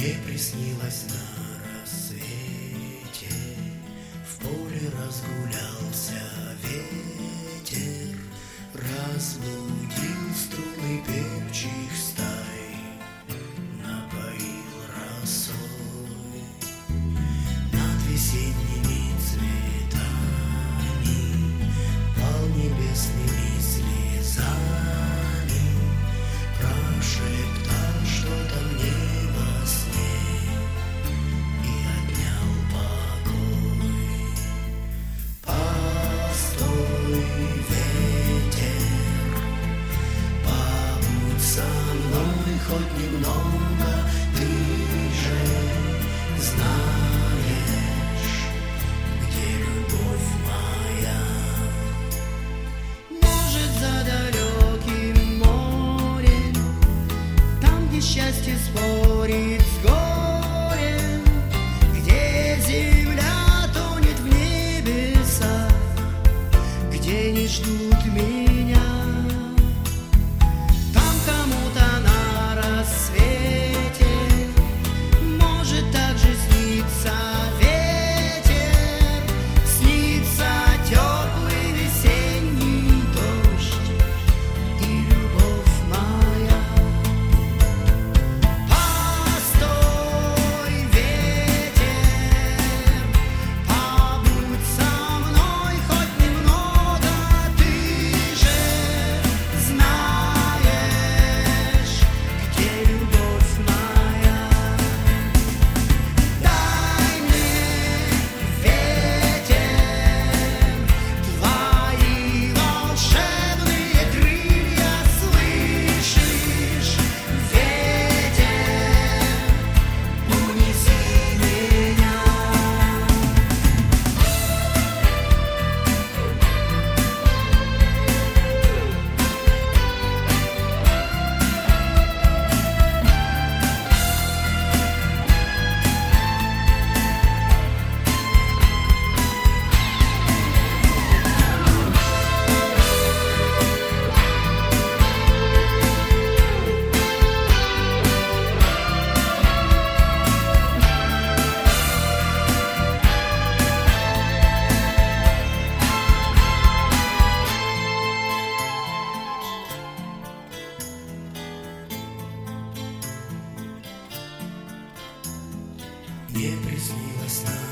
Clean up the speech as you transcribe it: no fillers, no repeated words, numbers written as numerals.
Мне приснилось на рассвете, в поле разгулялся ветер, разбудил струны певчих стай, напоил росой над весенними цветами, пал небесными слезами, прошептал что-то мне во сне и отнял покой. Постой, ветер, побудь со мной хоть немного, ты же знаешь, где любовь моя. Может, за далеким морем, там, где счастье спорит с горем, где земля тонет в небесах, где не ждут меня. Там кому-то на рассвете может также сниться ветер, снится теплый весенний дождь и любовь моя. Постой, ветер, побудь со мной хоть немного, ты же знаешь, где любовь моя. Дай мне, ветер, твои волшебные крылья, слышишь, ветер, унеси меня. Мне приснилось на